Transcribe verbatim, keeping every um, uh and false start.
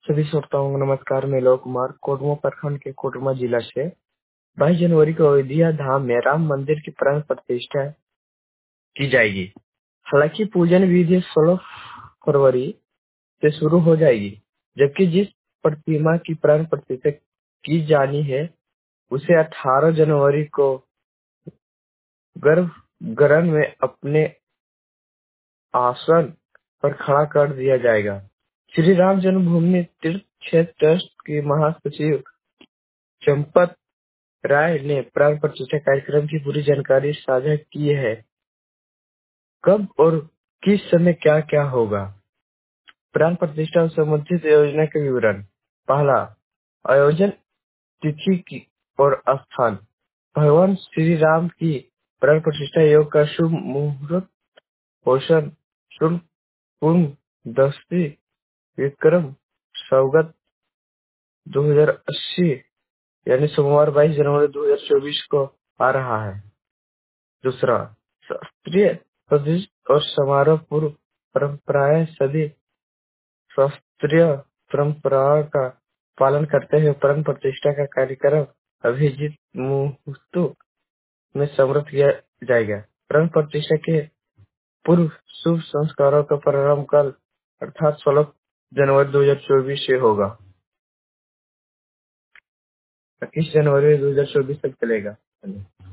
सभी श्रोताओं को नमस्कार। मैं लोक कुमार कोटमा प्रखंड के कोटमा जिला से बाईस जनवरी को अयोध्या धाम में राम मंदिर की प्राण प्रतिष्ठा की जाएगी। हालांकि पूजन विधि सोलह फरवरी से शुरू हो जाएगी, जबकि जिस प्रतिमा की प्राण प्रतिष्ठा की जानी है उसे अठारह जनवरी को गर्भगृह में अपने आसन पर खड़ा कर दिया जाएगा। श्री राम जन्मभूमि तीर्थ क्षेत्र ट्रस्ट की महासचिव चंपत राय ने प्राण प्रतिष्ठा कार्यक्रम की पूरी जानकारी साझा की है। कब और किस समय क्या क्या होगा? प्राण प्रतिष्ठा संबंधित योजना के विवरण। पहला, आयोजन तिथि की और स्थान। भगवान श्री राम की प्राण प्रतिष्ठा योग का शुभ मुहूर्त पोषण शुल्क पूर्ण दस्ती विक्रम सौगत दो हजार अस्सी यानी सोमवार बाईस जनवरी दो हजार चौबीस को आ रहा है। दूसरा, शास्त्रीय पद्धति और समारोह पूर्व परंपराएं। सभी शास्त्रीय परंपराओं का पालन करते हुए प्राण प्रतिष्ठा का कार्यक्रम अभिजीत मुहूर्त में सम्पन्न किया जाएगा। प्राण प्रतिष्ठा के पूर्व शुभ संस्कारों का प्रारंभ कल अर्थात सोलह जनवरी दो हजार चौबीस से होगा। इक्कीस जनवरी दो हजार चौबीस तक चलेगा।